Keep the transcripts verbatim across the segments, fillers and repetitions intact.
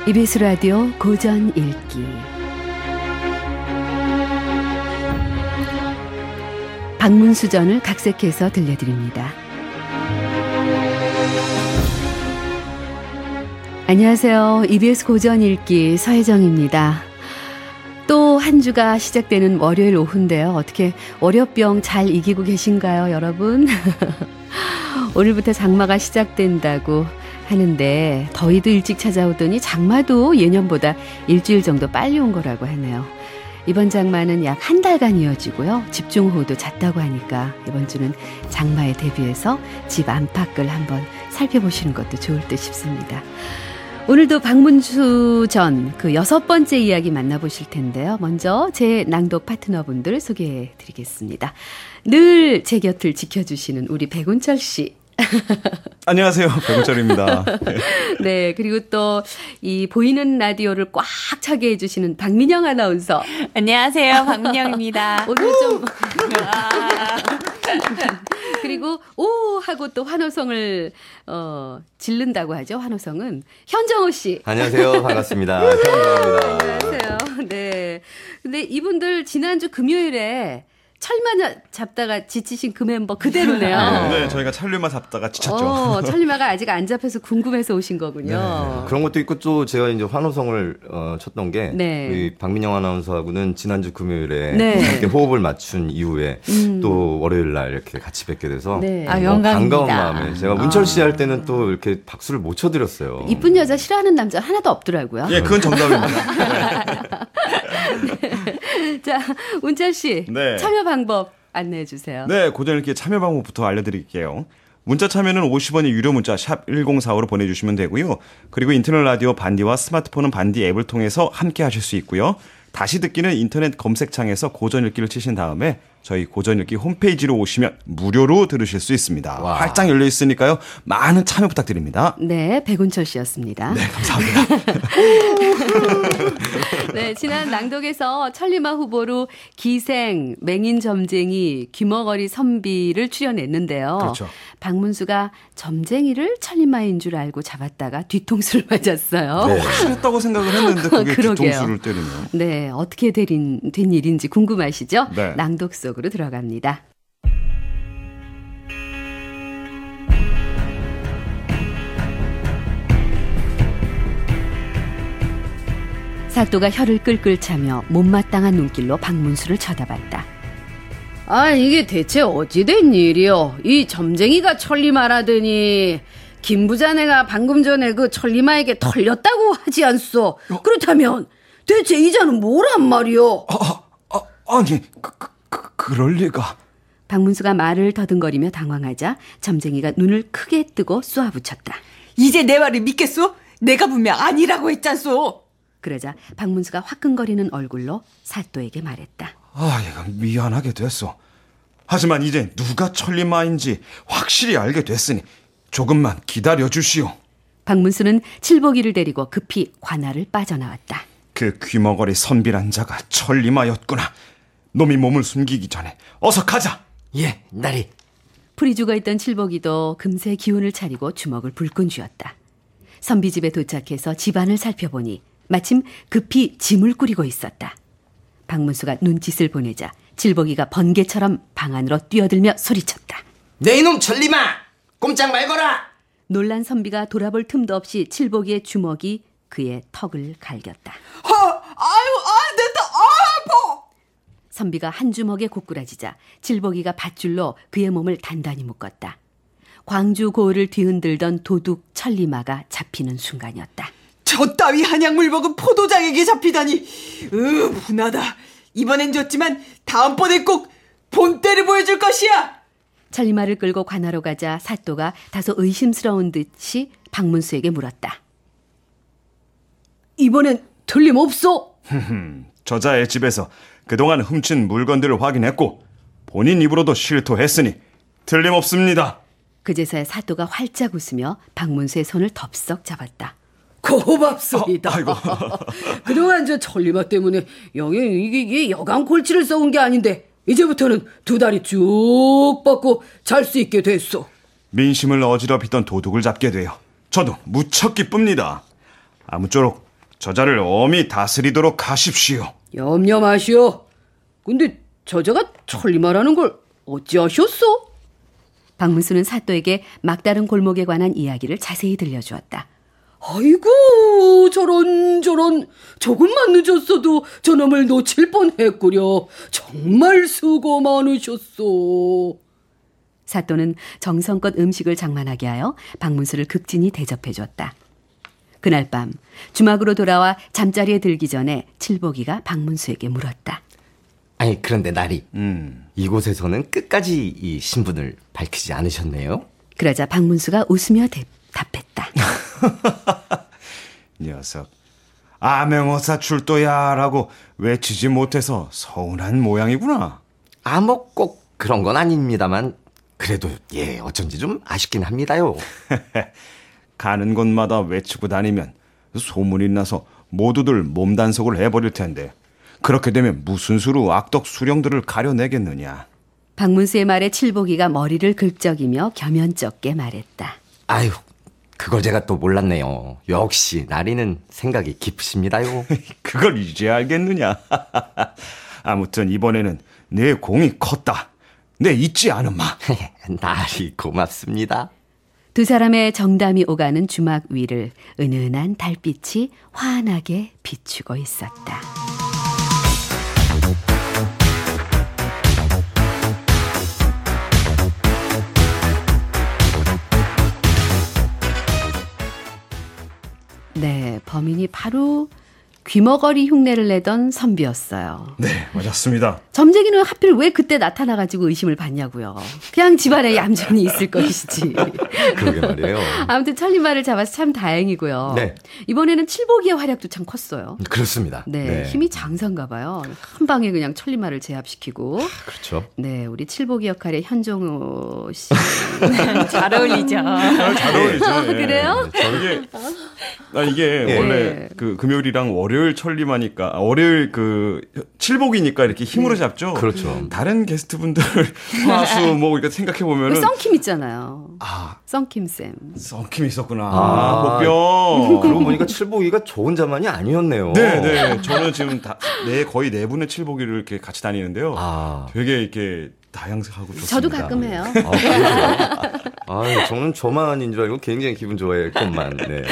이비에스 라디오 고전 읽기 박문수전을 각색해서 들려드립니다. 안녕하세요. 이비에스 고전 읽기 서혜정입니다. 또 한 주가 시작되는 월요일 오후인데요. 어떻게 월요병 잘 이기고 계신가요, 여러분? 오늘부터 장마가 시작된다고 하는데 더위도 일찍 찾아오더니 장마도 예년보다 일주일 정도 빨리 온 거라고 하네요. 이번 장마는 약 한 달간 이어지고요. 집중호우도 잦다고 하니까 이번 주는 장마에 대비해서 집 안팎을 한번 살펴보시는 것도 좋을 듯 싶습니다. 오늘도 박문수 전 그 여섯 번째 이야기 만나보실 텐데요. 먼저 제 낭독 파트너분들 소개해 드리겠습니다. 늘 제 곁을 지켜주시는 우리 백운철 씨. 안녕하세요. 백운철입니다. 네, 그리고 또 이 보이는 라디오를 꽉 차게 해주시는 박민영 아나운서. 안녕하세요. 박민영입니다. 오늘 좀 그리고 오 하고 또 환호성을 어, 질른다고 하죠. 환호성은 현정호 씨. 안녕하세요. 반갑습니다. 현정호입니다. 안녕하세요. 네. 근데 이분들 지난주 금요일에 철리만 잡다가 지치신 그 멤버 그대로네요. 네, 저희가 철리만 잡다가 지쳤죠. 어, 철리마가 아직 안 잡혀서 궁금해서 오신 거군요. 네, 그런 것도 있고 또 제가 이제 환호성을 어, 쳤던 게 네. 우리 박민영 아나운서하고는 지난주 금요일에 네. 함께 호흡을 맞춘 이후에 음. 또 월요일 날 이렇게 같이 뵙게 돼서 네. 아, 어, 영광입니다. 반가운 마음에 제가 문철 씨 할 때는 또 이렇게 박수를 못 쳐드렸어요. 이쁜 여자 싫어하는 남자 하나도 없더라고요. 예, 그건 정답입니다. 네. 자, 운철 씨. 네. 참여 방법 안내해 주세요. 네, 고전 읽기 참여 방법부터 알려드릴게요. 문자 참여는 오십 원의 유료 문자 샵 일공사오로 보내주시면 되고요. 그리고 인터넷 라디오 반디와 스마트폰은 반디 앱을 통해서 함께 하실 수 있고요. 다시 듣기는 인터넷 검색창에서 고전 읽기를 치신 다음에 저희 고전 읽기 홈페이지로 오시면 무료로 들으실 수 있습니다. 와. 활짝 열려 있으니까요. 많은 참여 부탁드립니다. 네, 백운철 씨였습니다. 네, 감사합니다. 네, 지난 낭독에서 천리마 후보로 기생, 맹인 점쟁이, 귀머거리 선비를 출연했는데요. 그렇죠. 박문수가 점쟁이를 천리마인 줄 알고 잡았다가 뒤통수를 맞았어요. 네. 확실했다고 생각을 했는데 그게 그러게요. 뒤통수를 때리네요. 네, 어떻게 된, 된 일인지 궁금하시죠? 네. 낭독 속으로 들어갑니다. 사또가 혀를 끌끌 차며 못마땅한 눈길로 박문수를 쳐다봤다. 아, 이게 대체 어찌된 일이요? 이 점쟁이가 천리마라더니 김 부자네가 방금 전에 그 천리마에게 털렸다고 하지 않소? 어? 그렇다면 대체 이자는 뭐란 말이요? 아, 아, 아니, 그, 그, 그, 그럴 리가. 박문수가 말을 더듬거리며 당황하자 점쟁이가 눈을 크게 뜨고 쏘아붙였다. 이제 내 말을 믿겠소? 내가 분명 아니라고 했잖소. 그러자 박문수가 화끈거리는 얼굴로 사또에게 말했다. 아, 얘가 미안하게 됐어. 하지만 이제 누가 천리마인지 확실히 알게 됐으니 조금만 기다려주시오. 박문수는 칠복이를 데리고 급히 관아를 빠져나왔다. 그 귀머거리 선비란 자가 천리마였구나. 놈이 몸을 숨기기 전에 어서 가자. 예, 나리. 풀이 죽어있던 칠복이도 금세 기운을 차리고 주먹을 불끈 쥐었다. 선비집에 도착해서 집안을 살펴보니 마침 급히 짐을 꾸리고 있었다. 박문수가 눈짓을 보내자 칠복이가 번개처럼 방 안으로 뛰어들며 소리쳤다. 내 이놈 천리마! 꼼짝 말거라! 놀란 선비가 돌아볼 틈도 없이 칠복이의 주먹이 그의 턱을 갈겼다. 아, 아유, 아, 내 턱, 아, 아파! 선비가 한 주먹에 고꾸라지자 칠복이가 밧줄로 그의 몸을 단단히 묶었다. 광주 고을을 뒤흔들던 도둑 천리마가 잡히는 순간이었다. 저 따위 한약물 먹은 포도장에게 잡히다니. 으, 분하다. 이번엔 졌지만 다음번에 꼭 본때를 보여줄 것이야. 천리마를 끌고 관하로 가자 사또가 다소 의심스러운 듯이 박문수에게 물었다. 이번엔 틀림없소? 저자의 집에서 그동안 훔친 물건들을 확인했고 본인 입으로도 실토했으니 틀림없습니다. 그제서야 사또가 활짝 웃으며 박문수의 손을 덥석 잡았다. 고맙습니다. 어, 아이고. 그동안 저 천리마 때문에 영영 이게, 이게 여간 골치를 써온 게 아닌데 이제부터는 두 다리 쭉 뻗고 잘 수 있게 됐소. 민심을 어지럽히던 도둑을 잡게 되어 저도 무척 기쁩니다. 아무쪼록 저자를 엄히 다스리도록 하십시오. 염려 마시오. 근데 저자가 천리마라는 걸 어찌하셨소? 박문수는 사또에게 막다른 골목에 관한 이야기를 자세히 들려주었다. 아이고 저런 저런 조금만 늦었어도 저놈을 놓칠 뻔했구려. 정말 수고 많으셨소. 사또는 정성껏 음식을 장만하게 하여 박문수를 극진히 대접해줬다. 그날 밤 주막으로 돌아와 잠자리에 들기 전에 칠복이가 박문수에게 물었다. 아니 그런데 나리 음. 이곳에서는 끝까지 이 신분을 밝히지 않으셨네요. 그러자 박문수가 웃으며 대, 답했다. 녀석, 암행어사 출도야 라고 외치지 못해서 서운한 모양이구나. 아, 뭐 꼭 그런 건 아닙니다만 그래도 예 어쩐지 좀 아쉽긴 합니다요. 가는 곳마다 외치고 다니면 소문이 나서 모두들 몸단속을 해버릴 텐데 그렇게 되면 무슨 수로 악덕 수령들을 가려내겠느냐. 박문수의 말에 칠복이가 머리를 긁적이며 겸연쩍게 말했다. 아유, 그걸 제가 또 몰랐네요. 역시 나리는 생각이 깊으십니다요. 그걸 이제 알겠느냐. 아무튼 이번에는 내 공이 컸다. 내 잊지 않음마. 나리 고맙습니다. 두 사람의 정담이 오가는 주막 위를 은은한 달빛이 환하게 비추고 있었다. 네, 범인이 바로 귀머거리 흉내를 내던 선비였어요. 네, 맞았습니다. 점쟁이는 하필 왜 그때 나타나가지고 의심을 받냐고요. 그냥 집안에 얌전히 있을 것이지. 그러게 말이에요. 아무튼 천리마를 잡아서 참 다행이고요. 네. 이번에는 칠복이의 활약도 참 컸어요. 그렇습니다. 네, 네. 힘이 장사인가 봐요. 한 방에 그냥 천리마를 제압시키고. 그렇죠. 네, 우리 칠복이 역할의 현종호 씨. 잘 어울리죠. 잘 어울리죠. 예. 그래요? 이게, 아, 이게 예. 원래 그 금요일이랑 월요일 천리마니까, 아, 월요일 그 칠복이니까 이렇게 힘으로 잡죠. 그렇죠. 다른 게스트분들 화수 뭐 이렇게 생각해 그 보면은 썬킴 있잖아요. 아, 썬킴 쌤. 썬킴이 있었구나. 아, 아, 복병. 그러고 보니까 칠복이가 저 혼자만이 아니었네요. 네, 네. 저는 지금 다, 네, 거의 네 분의 칠복이를 이렇게 같이 다니는데요. 아, 되게 이렇게 다양하고 좋습니다. 저도 가끔 해요. 아, 그러세요? 아, 저는 저만인 줄 알고 굉장히 기분 좋아했건만. 네.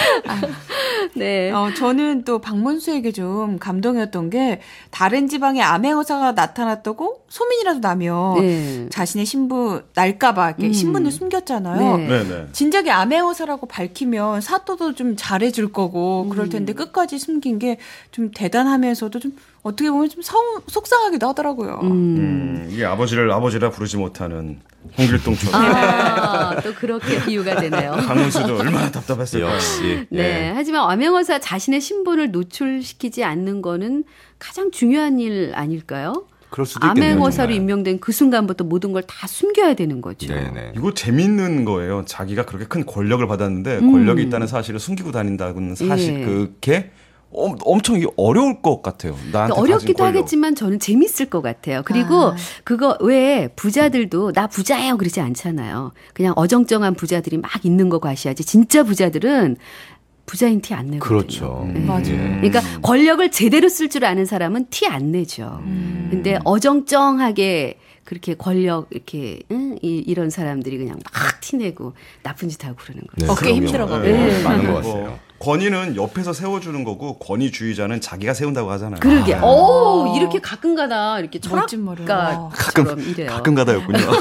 네. 어, 저는 또 박문수에게 좀 감동이었던 게 다른 지방에 암행어사가 나타났다고 소민이라도 나면 네. 자신의 신부 날까봐 이렇게 음. 신분을 숨겼잖아요. 네. 네, 네. 진작에 암행어사라고 밝히면 사또도 좀 잘해줄 거고 그럴 텐데 끝까지 숨긴 게 좀 대단하면서도 좀 어떻게 보면 좀 성, 속상하기도 하더라고요. 음. 음, 이게 아버지를 아버지라 부르지 못하는 홍길동처럼. 아, 또 그렇게 비유가 되네요. 강문수도 얼마나 답답했을까요. 역시. 네. 예. 하지만 암행어사 자신의 신분을 노출시키지 않는 거는 가장 중요한 일 아닐까요? 그럴 수도 있겠네요. 암행어사로 정말. 임명된 그 순간부터 모든 걸 다 숨겨야 되는 거죠. 네네. 이거 재밌는 거예요. 자기가 그렇게 큰 권력을 받았는데 음. 권력이 있다는 사실을 숨기고 다닌다는 사실 예. 그게 엄, 엄청 어려울 것 같아요. 나한테 어렵기도 가진 권력. 하겠지만 저는 재밌을 것 같아요. 그리고 아. 그거 왜 부자들도 나 부자예요 그러지 않잖아요. 그냥 어정쩡한 부자들이 막 있는 거 과시하지 진짜 부자들은 부자인 티 안 내거든요. 그렇죠. 네. 맞아요. 그러니까 권력을 제대로 쓸 줄 아는 사람은 티 안 내죠. 음. 근데 어정쩡하게 그렇게 권력 이렇게 응? 이, 이런 사람들이 그냥 막 티내고 나쁜 짓 하고 그러는 거죠. 네, 어깨 그런 힘들어가고. 경우가 네. 많은 것 뭐, 같아요. 권위는 옆에서 세워주는 거고 권위주의자는 자기가 세운다고 하잖아요. 그러게. 아. 오 이렇게 가끔가다 이렇게 멋진 말이에요. 철학가처럼 이래요. 가끔가다였군요.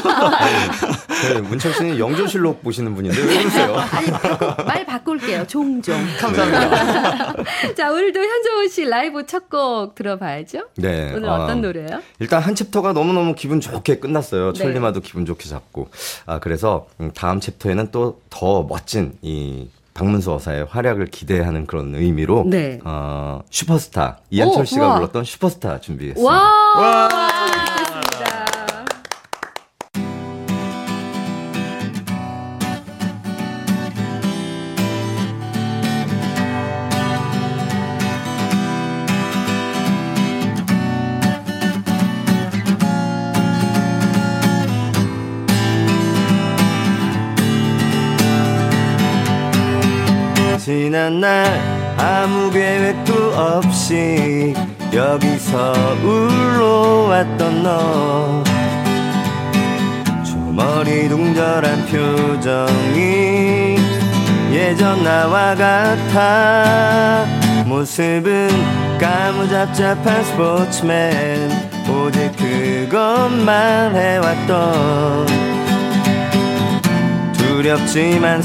네, 문철 씨는 영조실록 보시는 분인데 왜 그러세요? 아니 바꾸, 말 바꿀게요. 종종. 감사합니다. 자 오늘도 현정호 씨 라이브 첫 곡 들어봐야죠. 네. 오늘 아, 어떤 노래예요? 일단 한 챕터가 너무너무 기분 좋게 끝났어요. 네. 천리마도 기분 좋게 잡고. 아, 그래서 다음 챕터에는 또 더 멋진 이 박문수 어사의 활약을 기대하는 그런 의미로 네. 어, 슈퍼스타 이한철 오, 씨가 우와. 불렀던 슈퍼스타 준비했습니다. 와. 듣겠습니다. 지난 날 아무 계획도 없이 여기서 울러 왔던 너 저 머리둥절한 표정이 예전 나와 같아 모습은 까무잡잡한 스포츠맨 오직 그것만 해왔던 두렵지만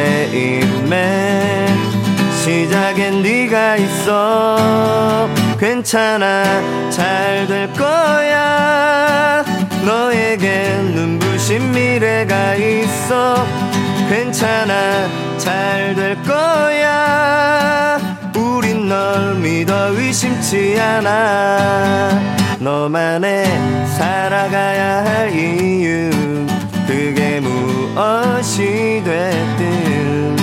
설레임에 시작엔 네가 있어 괜찮아 잘 될 거야 너에겐 눈부신 미래가 있어 괜찮아 잘 될 거야 우린 널 믿어 의심치 않아 너만의 살아가야 할 이유 그게 무엇이 됐든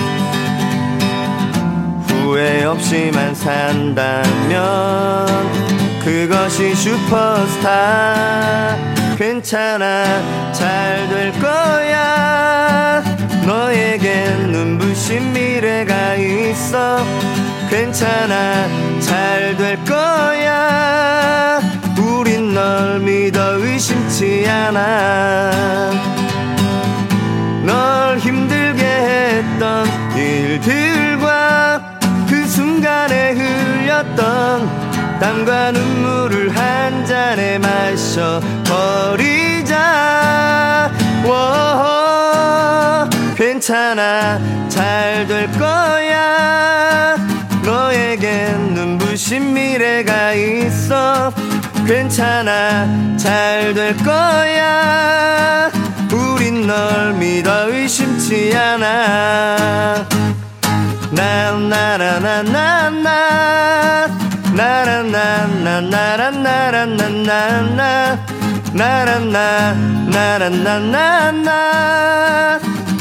후회 없이만 산다면 그것이 슈퍼스타 괜찮아 잘 될 거야 너에겐 눈부신 미래가 있어 괜찮아 잘 될 거야 우린 널 믿어 의심치 않아 널 힘들게 했던 일들과 그 순간에 흘렸던 땀과 눈물을 한 잔에 마셔 버리자 워 괜찮아 잘 될 거야 너에겐 눈부신 미래가 있어 괜찮아 잘 될 거야 우린 널 믿어 의심치 않아 나나나나나나 나라나나나라나라나나 나라나나나나나나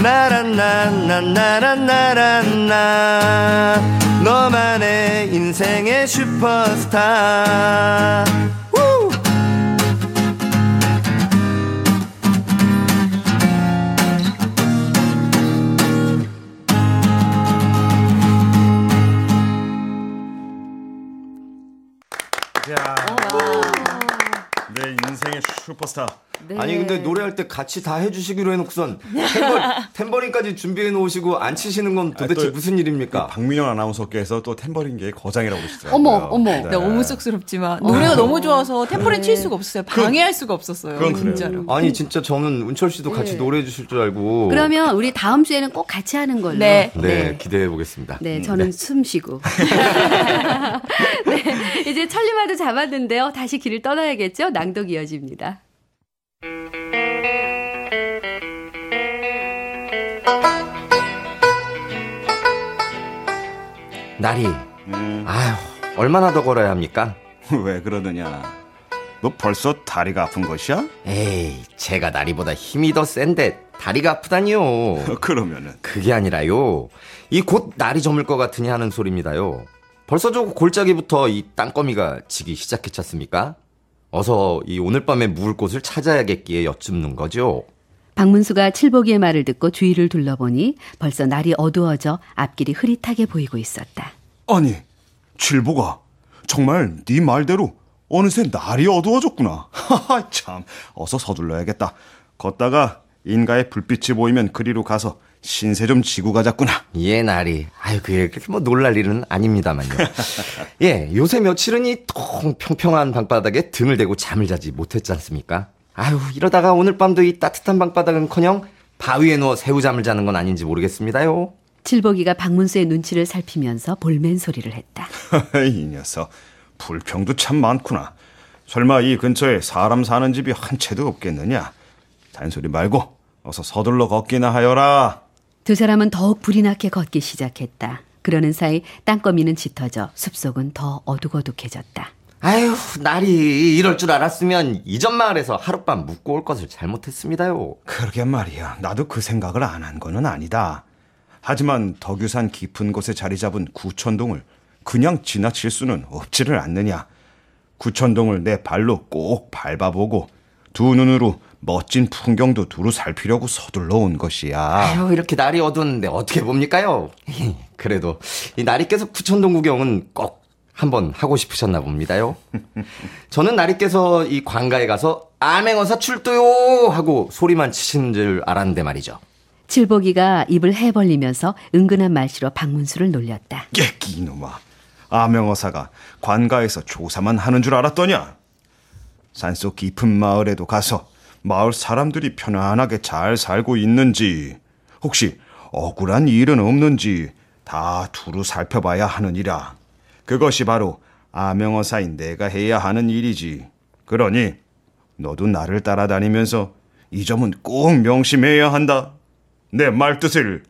나라나나나나나나 너만의 인생의 슈퍼스타 우! 야, 내 인생의 슈퍼스타. 네. 아니 근데 노래할 때 같이 다 해주시기로 해놓고선 템버, 템버린까지 준비해 놓으시고 안 치시는 건 도대체 아, 무슨 일입니까? 박민영 아나운서께서 또 템버린계의 거장이라고 그러시더라고요. 어머, 어머. 네. 너무 쑥스럽지만 노래가 너무 좋아서 템포를 칠 수가 없어요. 방해할 수가 없었어요. 그건 그래요. 진짜로. 아니 진짜 저는 운철 씨도 같이 네. 노래해 주실 줄 알고. 그러면 우리 다음 주에는 꼭 같이 하는 걸로. 네. 네, 기대해 보겠습니다. 네, 저는 숨 쉬고. 네, 이제 천리마도 잡았는데요. 다시 길을 떠나야겠죠? 낭독 이어집니다. 나리, 음, 아휴, 얼마나 더 걸어야 합니까? 왜 그러느냐? 너 벌써 다리가 아픈 것이야? 에이, 제가 나리보다 힘이 더 센데 다리가 아프다니요. 그러면은 그게 아니라요. 이 곧 날이 저물 것 같으니 하는 소리입니다요. 벌써 저 골짜기부터 이 땅거미가 지기 시작했지 않습니까? 어서 이 오늘 밤에 묵을 곳을 찾아야겠기에 여쭙는 거죠. 박문수가 칠복이의 말을 듣고 주위를 둘러보니 벌써 날이 어두워져 앞길이 흐릿하게 보이고 있었다. 아니, 칠보가 정말 네 말대로 어느새 날이 어두워졌구나. 하하, 참, 어서 서둘러야겠다. 걷다가 인가의 불빛이 보이면 그리로 가서 신세 좀 지고 가자꾸나. 예, 나리. 아유, 그게 그렇게 뭐 놀랄 일은 아닙니다만요. 예, 요새 며칠은 이 통 평평한 방바닥에 등을 대고 잠을 자지 못했지 않습니까? 아유, 이러다가 오늘 밤도 이 따뜻한 방바닥은커녕 바위에 누워 새우잠을 자는 건 아닌지 모르겠습니다요. 칠복이가 박문수의 눈치를 살피면서 볼멘 소리를 했다. 이 녀석, 불평도 참 많구나. 설마 이 근처에 사람 사는 집이 한 채도 없겠느냐? 잔소리 말고 어서 서둘러 걷기나 하여라. 두 사람은 더욱 불이 나게 걷기 시작했다. 그러는 사이 땅거미는 짙어져 숲속은 더 어둑어둑해졌다. 아유, 날이 이럴 줄 알았으면 이전 마을에서 하룻밤 묵고 올 것을 잘못했습니다요. 그러게 말이야. 나도 그 생각을 안 한 거는 아니다. 하지만 덕유산 깊은 곳에 자리 잡은 구천동을 그냥 지나칠 수는 없지를 않느냐. 구천동을 내 발로 꼭 밟아보고 두 눈으로 멋진 풍경도 두루 살피려고 서둘러 온 것이야. 아유, 이렇게 날이 어두운데 어떻게 봅니까요? 그래도 이 나리께서 구천동 구경은 꼭 한번 하고 싶으셨나 봅니다요. 저는 나리께서 이 관가에 가서 암행어사 출두요 하고 소리만 치시는 줄 알았는데 말이죠. 칠복이가 입을 해벌리면서 은근한 말씨로 박문수를 놀렸다. 깨끼 이놈아. 암행어사가 관가에서 조사만 하는 줄 알았더냐? 산속 깊은 마을에도 가서 마을 사람들이 편안하게 잘 살고 있는지, 혹시 억울한 일은 없는지 다 두루 살펴봐야 하느니라. 그것이 바로 암행어사인 내가 해야 하는 일이지. 그러니 너도 나를 따라다니면서 이 점은 꼭 명심해야 한다. 내 말뜻을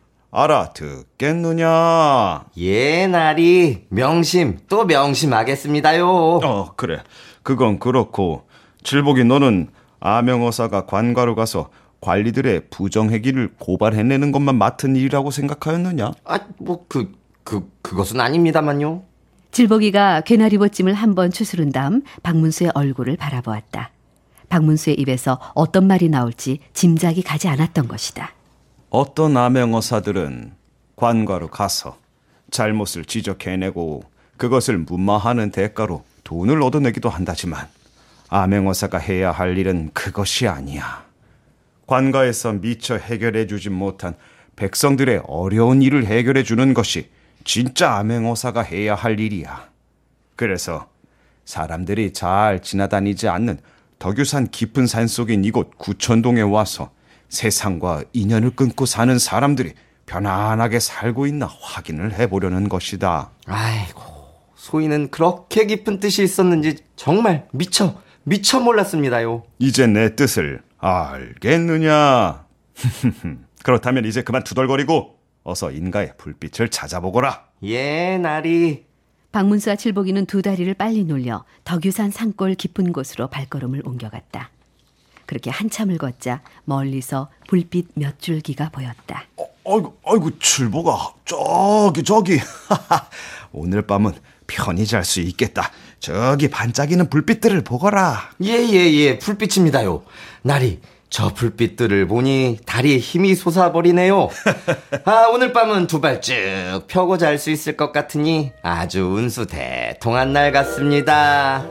알아듣겠느냐? 예, 나리. 명심 또 명심하겠습니다요. 어, 그래. 그건 그렇고 칠복이 너는 암행어사가 관가로 가서 관리들의 부정행위를 고발해내는 것만 맡은 일이라고 생각하였느냐? 아, 뭐 그, 그, 그것은 아닙니다만요. 칠복이가 괴나리봇짐을 한번 추스른 다음 박문수의 얼굴을 바라보았다. 박문수의 입에서 어떤 말이 나올지 짐작이 가지 않았던 것이다. 어떤 암행어사들은 관가로 가서 잘못을 지적해내고 그것을 무마하는 대가로 돈을 얻어내기도 한다지만 암행어사가 해야 할 일은 그것이 아니야. 관가에서 미처 해결해주지 못한 백성들의 어려운 일을 해결해주는 것이 진짜 암행어사가 해야 할 일이야. 그래서 사람들이 잘 지나다니지 않는 덕유산 깊은 산속인 이곳 구천동에 와서 세상과 인연을 끊고 사는 사람들이 편안하게 살고 있나 확인을 해보려는 것이다. 아이고, 소인은 그렇게 깊은 뜻이 있었는지 정말 미처 미처 몰랐습니다요. 이제 내 뜻을 알겠느냐? 그렇다면 이제 그만 투덜거리고 어서 인가의 불빛을 찾아보거라. 예, 나리. 박문수와 칠복이는 두 다리를 빨리 놀려 덕유산 산골 깊은 곳으로 발걸음을 옮겨갔다. 그렇게 한참을 걷자 멀리서 불빛 몇 줄기가 보였다. 어, 아이고, 아이고, 칠복아, 저기, 저기. 오늘 밤은 편히 잘 수 있겠다. 저기 반짝이는 불빛들을 보거라. 예, 예, 예, 불빛입니다요. 나리, 저 불빛들을 보니 다리에 힘이 솟아버리네요. 아, 오늘 밤은 두 발 쭉 펴고 잘 수 있을 것 같으니 아주 운수 대통한 날 같습니다.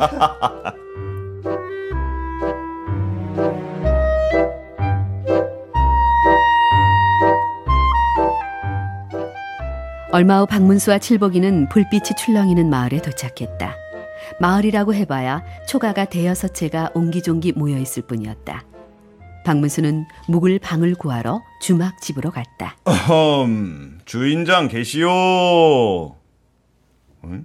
얼마 후 박문수와 칠복이는 불빛이 출렁이는 마을에 도착했다. 마을이라고 해봐야 초가가 대여섯 채가 옹기종기 모여있을 뿐이었다. 박문수는 묵을 방을 구하러 주막집으로 갔다. 어흠, 주인장 계시오. 응?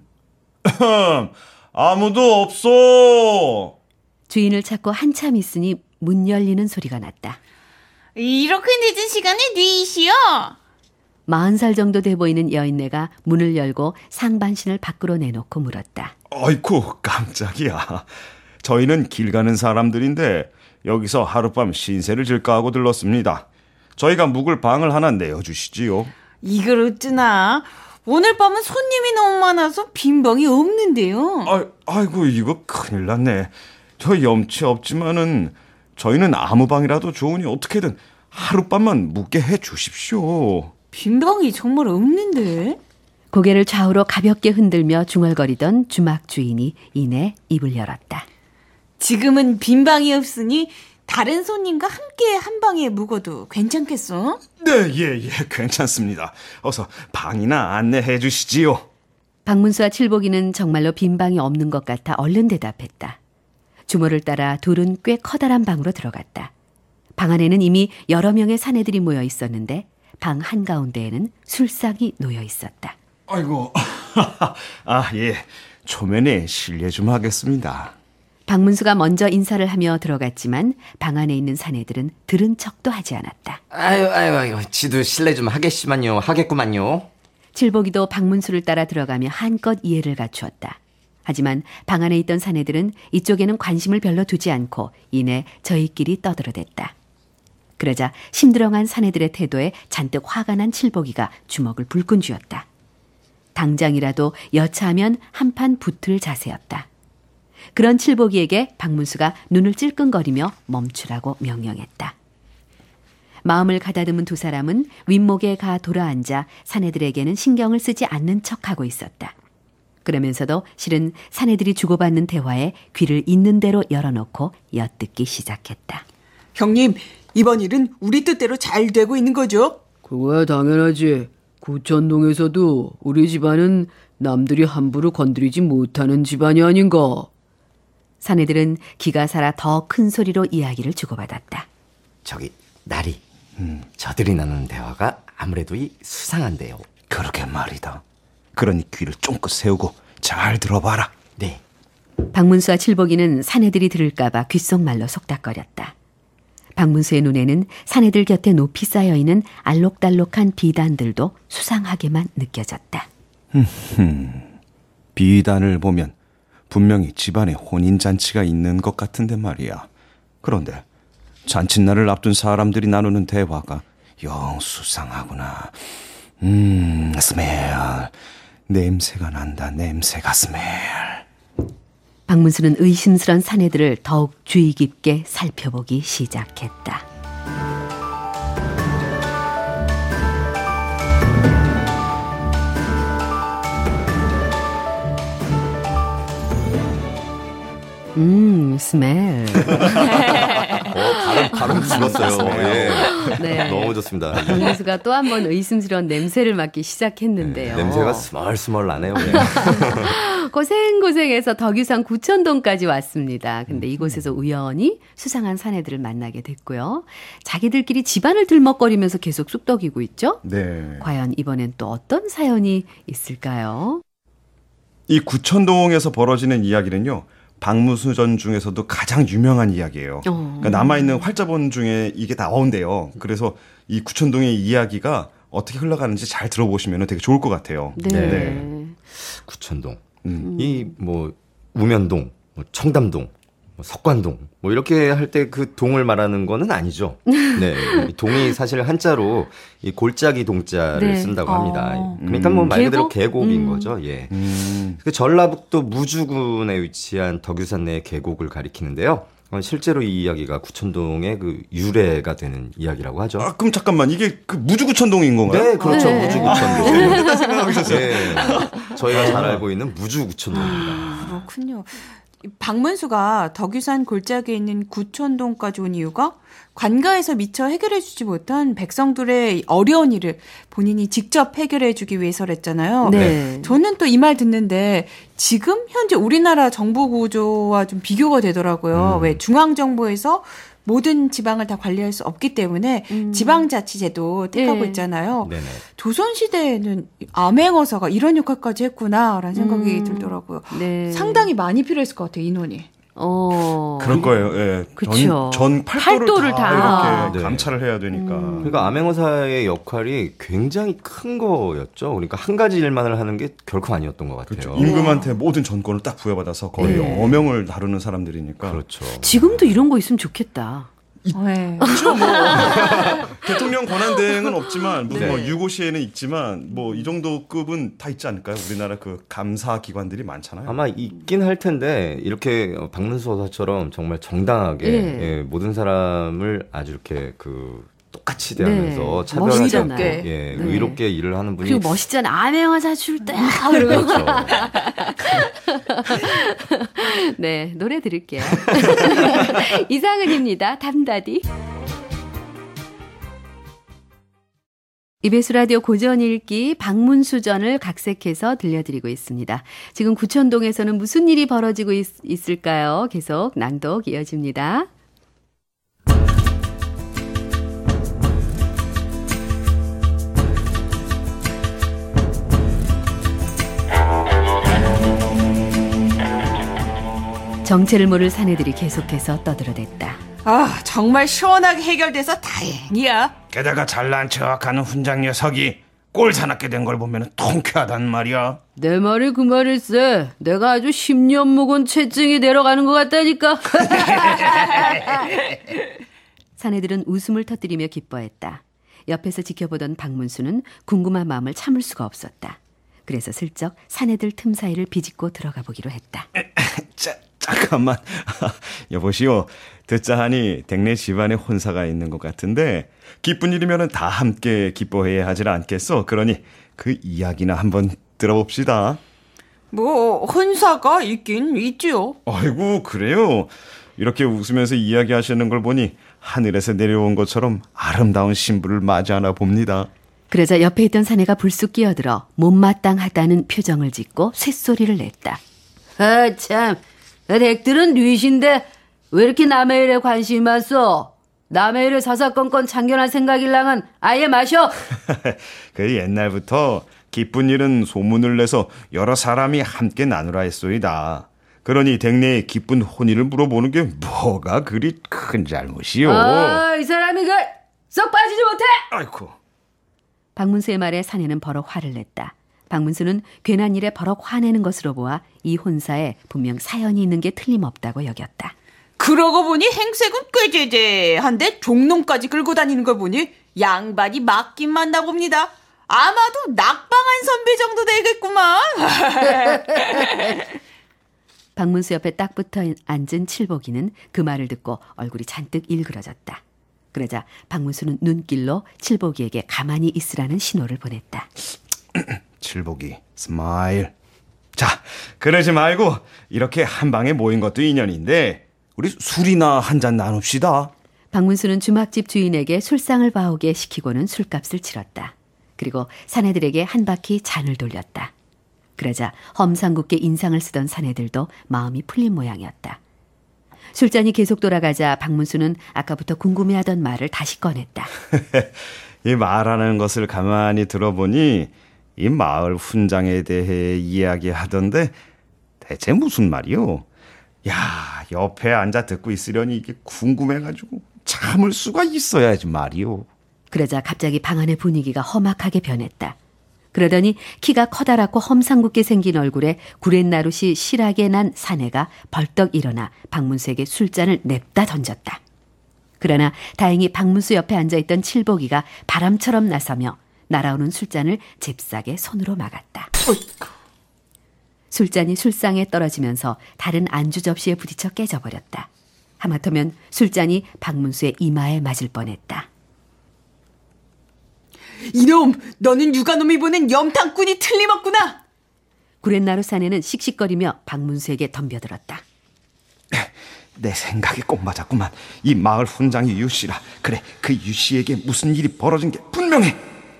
아무도 없어. 주인을 찾고 한참 있으니 문 열리는 소리가 났다. 이렇게 늦은 시간에 누이시여? 마흔 살 정도 돼 보이는 여인네가 문을 열고 상반신을 밖으로 내놓고 물었다. 아이쿠, 깜짝이야. 저희는 길 가는 사람들인데 여기서 하룻밤 신세를 질까 하고 들렀습니다. 저희가 묵을 방을 하나 내어주시지요. 이걸 어쩌나. 오늘 밤은 손님이 너무 많아서 빈 방이 없는데요. 아, 아이고, 이거 큰일 났네. 저 염치 없지만은 저희는 아무 방이라도 좋으니 어떻게든 하룻밤만 묵게 해 주십시오. 빈 방이 정말 없는데? 고개를 좌우로 가볍게 흔들며 중얼거리던 주막 주인이 이내 입을 열었다. 지금은 빈 방이 없으니 다른 손님과 함께 한 방에 묵어도 괜찮겠어? 네, 예, 예, 괜찮습니다. 어서 방이나 안내해 주시지요. 박문수와 칠복이는 정말로 빈 방이 없는 것 같아 얼른 대답했다. 주모를 따라 둘은 꽤 커다란 방으로 들어갔다. 방 안에는 이미 여러 명의 사내들이 모여 있었는데 방 한가운데에는 술상이 놓여 있었다. 아이고, 아, 예, 초면에 실례 좀 하겠습니다. 박문수가 먼저 인사를 하며 들어갔지만 방 안에 있는 사내들은 들은 척도 하지 않았다. 아유, 아유, 아유, 지도 실례 좀 하겠지만요, 하겠구만요. 칠복이도 박문수를 따라 들어가며 한껏 이해를 갖추었다. 하지만 방 안에 있던 사내들은 이쪽에는 관심을 별로 두지 않고 이내 저희끼리 떠들어댔다. 그러자 심드렁한 사내들의 태도에 잔뜩 화가 난 칠복이가 주먹을 불끈 쥐었다. 당장이라도 여차하면 한판 붙을 자세였다. 그런 칠복이에게 박문수가 눈을 찔끔거리며 멈추라고 명령했다. 마음을 가다듬은 두 사람은 윗목에 가 돌아앉아 사내들에게는 신경을 쓰지 않는 척하고 있었다. 그러면서도 실은 사내들이 주고받는 대화에 귀를 있는 대로 열어놓고 엿듣기 시작했다. 형님, 이번 일은 우리 뜻대로 잘 되고 있는 거죠? 그거야 당연하지. 구천동에서도 우리 집안은 남들이 함부로 건드리지 못하는 집안이 아닌가. 사내들은 기가 살아 더 큰 소리로 이야기를 주고받았다. 저기 나리, 음, 저들이 나누는 대화가 아무래도 이 수상한데요. 그러게 말이다. 그러니 귀를 쫑긋 세우고 잘 들어봐라. 네. 박문수와 칠복이는 사내들이 들을까봐 귓속말로 속닥거렸다. 박문수의 눈에는 사내들 곁에 높이 쌓여있는 알록달록한 비단들도 수상하게만 느껴졌다. 비단을 보면 분명히 집안에 혼인잔치가 있는 것 같은데 말이야. 그런데 잔칫날을 앞둔 사람들이 나누는 대화가 영 수상하구나. 음, 스멜. 냄새가 난다. 냄새가 스멜. 박문수는 의심스런 사내들을 더욱 주의 깊게 살펴보기 시작했다. 음, 스멜. 어, 발음, 발음 죽었어요. 예. 네. 너무 좋습니다. 박문수가 또 한 번 의심스러운 냄새를 맡기 시작했는데요. 네, 냄새가 스멀스멀 나네요. 예. 고생고생해서 덕유산 구천동까지 왔습니다. 근데 이곳에서 우연히 수상한 사내들을 만나게 됐고요. 자기들끼리 집안을 들먹거리면서 계속 쑥덕이고 있죠? 네. 과연 이번엔 또 어떤 사연이 있을까요? 이 구천동에서 벌어지는 이야기는요. 박무수전 중에서도 가장 유명한 이야기예요. 어. 그러니까 남아있는 활자본 중에 이게 나온대요. 그래서 이 구천동의 이야기가 어떻게 흘러가는지 잘 들어보시면 되게 좋을 것 같아요. 네. 네. 구천동. 음. 이 뭐 우면동, 뭐 청담동, 뭐 석관동 뭐 이렇게 할 때 그 동을 말하는 거는 아니죠. 네, 이 동이 사실 한자로 이 골짜기 동자를 네. 쓴다고 어. 합니다. 그러니까 뭐 말 그대로 계곡? 계곡인 음. 거죠. 예. 음. 그 전라북도 무주군에 위치한 덕유산 내 계곡을 가리키는데요. 어, 실제로 이 이야기가 구천동의 그 유래가 되는 이야기라고 하죠. 아, 그럼 잠깐만. 이게 그 무주구천동인 건가요? 네, 그렇죠. 네. 무주구천동. 잘못됐다 생각하고 있었어요. 네, 저희가 잘 알고 있는 무주구천동입니다. 그렇군요. 박문수가 덕유산 골짜기에 있는 구천동까지 온 이유가 관가에서 미처 해결해주지 못한 백성들의 어려운 일을 본인이 직접 해결해주기 위해서랬잖아요. 네. 저는 또 이 말 듣는데 지금 현재 우리나라 정부 구조와 좀 비교가 되더라고요. 음. 왜 중앙정부에서 모든 지방을 다 관리할 수 없기 때문에 음. 지방자치제도 택하고 네. 있잖아요. 네네. 조선시대에는 암행어사가 이런 역할까지 했구나라는 생각이 음. 들더라고요. 네. 상당히 많이 필요했을 것 같아요, 인원이. 어. 그럴 거예요. 예. 그쵸. 전, 전 팔도를, 팔도를 다, 다. 이렇게 네. 감찰을 해야 되니까. 그러니까 암행어사의 역할이 굉장히 큰 거였죠. 그러니까 한 가지 일만을 하는 게 결코 아니었던 것 같아요. 그렇죠. 임금한테 모든 전권을 딱 부여받아서 거의 네. 어명을 다루는 사람들이니까. 그렇죠. 지금도 이런 거 있으면 좋겠다. 네. 그렇죠. 뭐 대통령 권한 대행은 없지만 무슨 네. 뭐 유고시에는 있지만 뭐 이 정도 급은 다 있지 않을까요? 우리나라 그 감사 기관들이 많잖아요. 아마 있긴 할 텐데 이렇게 박문수 어사처럼 정말 정당하게 네. 예, 모든 사람을 아주 이렇게 그 똑같이 대하면서 네. 차별하지 멋있잖아요. 않고 예, 네. 의롭게 일을 하는 분이 그리고 멋있잖아. 암행어사 줄때 그러고. 그렇죠. 네, 노래 들을게요. 이상은입니다. 담다디. 이비에스 라디오 고전 읽기 박문수전을 각색해서 들려드리고 있습니다. 지금 구천동에서는 무슨 일이 벌어지고 있, 있을까요? 계속 낭독 이어집니다. 정체를 모를 사내들이 계속해서 떠들어댔다. 아, 정말 시원하게 해결돼서 다행이야. 게다가 잘난 척하는 훈장 녀석이 꼴 사납게 된 걸 보면 통쾌하단 말이야. 내 말이 그 말일세. 내가 아주 십 년 묵은 채증이 내려가는 것 같다니까. 사내들은 웃음을 터뜨리며 기뻐했다. 옆에서 지켜보던 박문수는 궁금한 마음을 참을 수가 없었다. 그래서 슬쩍 사내들 틈 사이를 비집고 들어가 보기로 했다. 자, 잠깐만. 여보시오. 듣자 하니 댁내 집안에 혼사가 있는 것 같은데 기쁜 일이면은 다 함께 기뻐해야 하질 않겠어. 그러니 그 이야기나 한번 들어봅시다. 뭐 혼사가 있긴 있지요. 아이고 그래요. 이렇게 웃으면서 이야기하시는 걸 보니 하늘에서 내려온 것처럼 아름다운 신부를 맞이하나 봅니다. 그러자 옆에 있던 사내가 불쑥 끼어들어 못마땅하다는 표정을 짓고 쇳소리를 냈다. 아, 참. 댁들은 뉘신데 왜 이렇게 남의 일에 관심이 많소? 남의 일을 사사건건 참견할 생각일랑은 아예 마셔. 그 옛날부터 기쁜 일은 소문을 내서 여러 사람이 함께 나누라 했소이다. 그러니 댁내에 기쁜 혼인을 물어보는 게 뭐가 그리 큰 잘못이요. 아, 이 사람이 그 썩 빠지지 못해. 아이고. 박문수의 말에 사내는 버럭 화를 냈다. 박문수는 괜한 일에 버럭 화내는 것으로 보아 이 혼사에 분명 사연이 있는 게 틀림없다고 여겼다. 그러고 보니 행색은 꽤 제재한데 종놈까지 끌고 다니는 걸 보니 양반이 맞긴 맞나 봅니다. 아마도 낙방한 선배 정도 되겠구만. 박문수 옆에 딱 붙어 앉은 칠복이는 그 말을 듣고 얼굴이 잔뜩 일그러졌다. 그러자 박문수는 눈길로 칠복이에게 가만히 있으라는 신호를 보냈다. 칠복이 스마일. 자, 그러지 말고 이렇게 한 방에 모인 것도 인연인데 우리 술이나 한 잔 나눕시다. 박문수는 주막집 주인에게 술상을 봐오게 시키고는 술값을 치렀다. 그리고 사내들에게 한 바퀴 잔을 돌렸다. 그러자 험상궂게 인상을 쓰던 사내들도 마음이 풀린 모양이었다. 술잔이 계속 돌아가자 박문수는 아까부터 궁금해하던 말을 다시 꺼냈다. 이 말하는 것을 가만히 들어보니 이 마을 훈장에 대해 이야기하던데 대체 무슨 말이요? 야, 옆에 앉아 듣고 있으려니 이게 궁금해가지고 참을 수가 있어야지 말이요. 그러자 갑자기 방 안의 분위기가 험악하게 변했다. 그러더니 키가 커다랗고 험상궂게 생긴 얼굴에 구렛나룻이 실하게 난 사내가 벌떡 일어나 박문수에게 술잔을 냅다 던졌다. 그러나 다행히 박문수 옆에 앉아있던 칠복이가 바람처럼 나서며 날아오는 술잔을 잽싸게 손으로 막았다. 술잔이 술상에 떨어지면서 다른 안주 접시에 부딪혀 깨져버렸다. 하마터면 술잔이 박문수의 이마에 맞을 뻔했다. 이놈, 너는 육아놈이 보낸 염탕꾼이 틀림없구나. 구렛나루 사내는 씩씩거리며 박문수에게 덤벼들었다. 내 생각이 꼭 맞았구만. 이 마을 훈장이 유씨라. 그래, 그 유씨에게 무슨 일이 벌어진 게 분명해.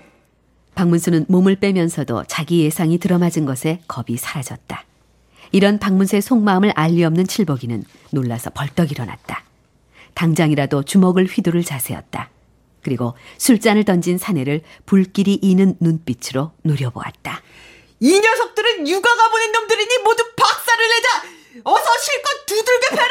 박문수는 몸을 빼면서도 자기 예상이 들어맞은 것에 겁이 사라졌다. 이런 박문수의 속마음을 알 리 없는 칠복이는 놀라서 벌떡 일어났다. 당장이라도 주먹을 휘두를 자세였다. 그리고 술잔을 던진 사내를 불길이 이는 눈빛으로 노려보았다. 이 녀석들은 육아가 보낸 놈들이니 모두 박살을 내자. 어서 실컷 두들겨 패라.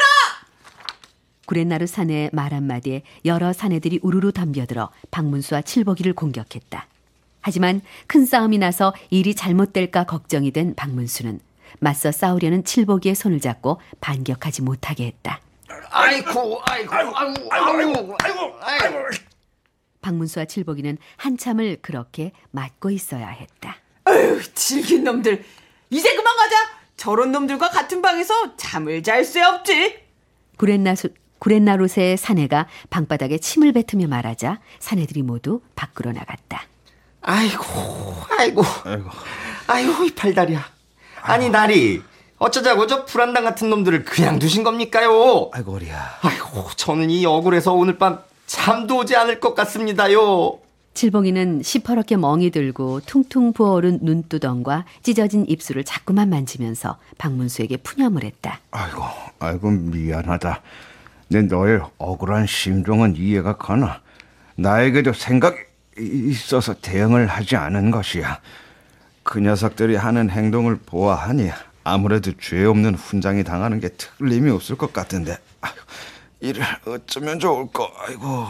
구렛나루 사내의 말 한마디에 여러 사내들이 우르르 덤벼들어 박문수와 칠복이를 공격했다. 하지만 큰 싸움이 나서 일이 잘못될까 걱정이 된 박문수는 맞서 싸우려는 칠복이의 손을 잡고 반격하지 못하게 했다. 아이고, 아이고, 아이고, 아이고, 아이고, 아이고, 아이고. 박문수와 칠복이는 한참을 그렇게 맞고 있어야 했다. 아유, 질긴 놈들. 이제 그만 가자. 저런 놈들과 같은 방에서 잠을 잘 새 없지. 구렛나루, 구렛나룻의 사내가 방바닥에 침을 뱉으며 말하자 사내들이 모두 밖으로 나갔다. 아이고, 아이고, 아이고, 아이고, 이 팔다리야. 아니, 나리, 어쩌자고 저 불안당 같은 놈들을 그냥 두신 겁니까요? 아이고, 어리야. 아이고, 저는 이 억울해서 오늘 밤 잠도 오지 않을 것 같습니다요. 칠봉이는 시퍼렇게 멍이 들고 퉁퉁 부어오른 눈두덩과 찢어진 입술을 자꾸만 만지면서 박문수에게 푸념을 했다. 아이고, 아이고 미안하다. 내 너의 억울한 심정은 이해가 가나. 나에게도 생각이 있어서 대응을 하지 않은 것이야. 그 녀석들이 하는 행동을 보아하니 아무래도 죄 없는 훈장이 당하는 게 틀림이 없을 것 같은데. 아이고, 이를 어쩌면 좋을까. 아이고.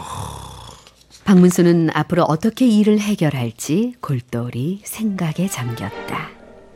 박문수는 앞으로 어떻게 일을 해결할지 골똘히 생각에 잠겼다.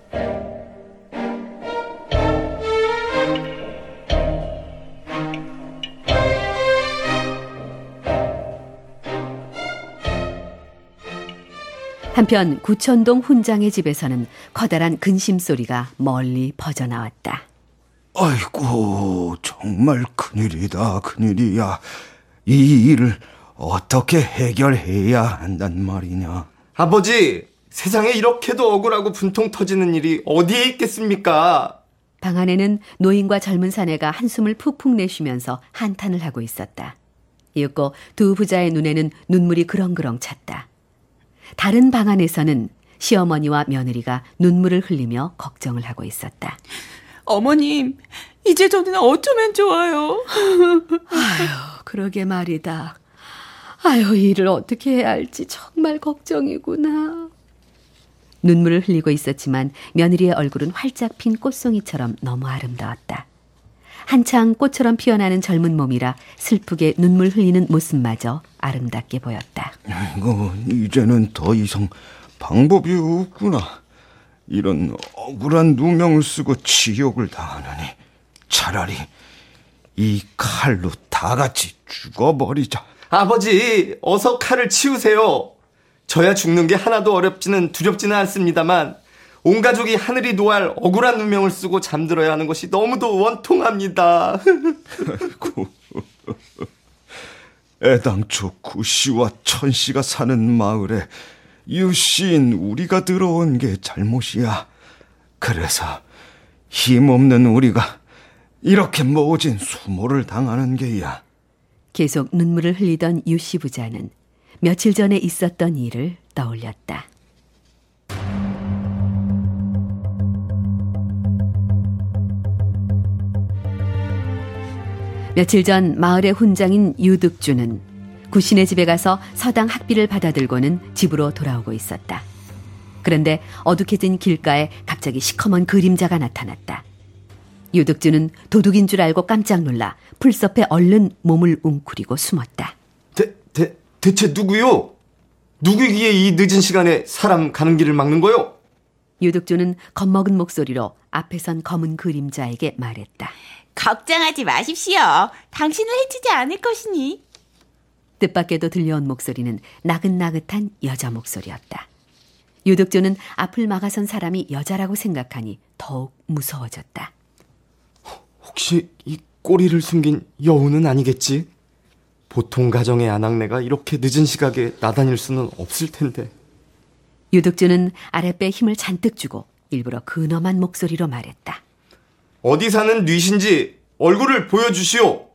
한편 구천동 훈장의 집에서는 커다란 근심 소리가 멀리 퍼져나왔다. 아이고, 정말 큰일이다, 큰일이야. 이 일을 어떻게 해결해야 한단 말이냐. 아버지, 세상에 이렇게도 억울하고 분통 터지는 일이 어디에 있겠습니까? 방 안에는 노인과 젊은 사내가 한숨을 푹푹 내쉬면서 한탄을 하고 있었다. 이윽고 두 부자의 눈에는 눈물이 그렁그렁 찼다. 다른 방 안에서는 시어머니와 며느리가 눈물을 흘리며 걱정을 하고 있었다. 어머님, 이제 저는 어쩌면 좋아요. 아휴, 그러게 말이다. 아휴, 이 일을 어떻게 해야 할지 정말 걱정이구나. 눈물을 흘리고 있었지만 며느리의 얼굴은 활짝 핀 꽃송이처럼 너무 아름다웠다. 한창 꽃처럼 피어나는 젊은 몸이라 슬프게 눈물 흘리는 모습마저 아름답게 보였다. 이거 이제는 더 이상 방법이 없구나. 이런 억울한 누명을 쓰고 치욕을 당하느니 차라리 이 칼로 다 같이 죽어버리자. 아버지, 어서 칼을 치우세요. 저야 죽는 게 하나도 어렵지는 두렵지는 않습니다만 온 가족이 하늘이 노할 억울한 누명을 쓰고 잠들어야 하는 것이 너무도 원통합니다. 애당초 구씨와 천씨가 사는 마을에 유씨인 우리가 들어온 게 잘못이야. 그래서 힘없는 우리가 이렇게 모진 수모를 당하는 게야. 계속 눈물을 흘리던 유씨 부자는 며칠 전에 있었던 일을 떠올렸다. 며칠 전 마을의 훈장인 유득주는 구신의 집에 가서 서당 학비를 받아들고는 집으로 돌아오고 있었다. 그런데 어둑해진 길가에 갑자기 시커먼 그림자가 나타났다. 유득주는 도둑인 줄 알고 깜짝 놀라 풀숲에 얼른 몸을 웅크리고 숨었다. 대, 대, 대체 누구요? 누구기에 이 늦은 시간에 사람 가는 길을 막는 거요? 유득주는 겁먹은 목소리로 앞에 선 검은 그림자에게 말했다. 걱정하지 마십시오. 당신을 해치지 않을 것이니. 뜻밖에도 들려온 목소리는 나긋나긋한 여자 목소리였다. 유득주는 앞을 막아선 사람이 여자라고 생각하니 더욱 무서워졌다. 혹시 이 꼬리를 숨긴 여우는 아니겠지? 보통 가정의 아낙네가 이렇게 늦은 시각에 나다닐 수는 없을 텐데. 유득주는 아랫배에 힘을 잔뜩 주고 일부러 근엄한 목소리로 말했다. 어디 사는 뉘신지 얼굴을 보여주시오.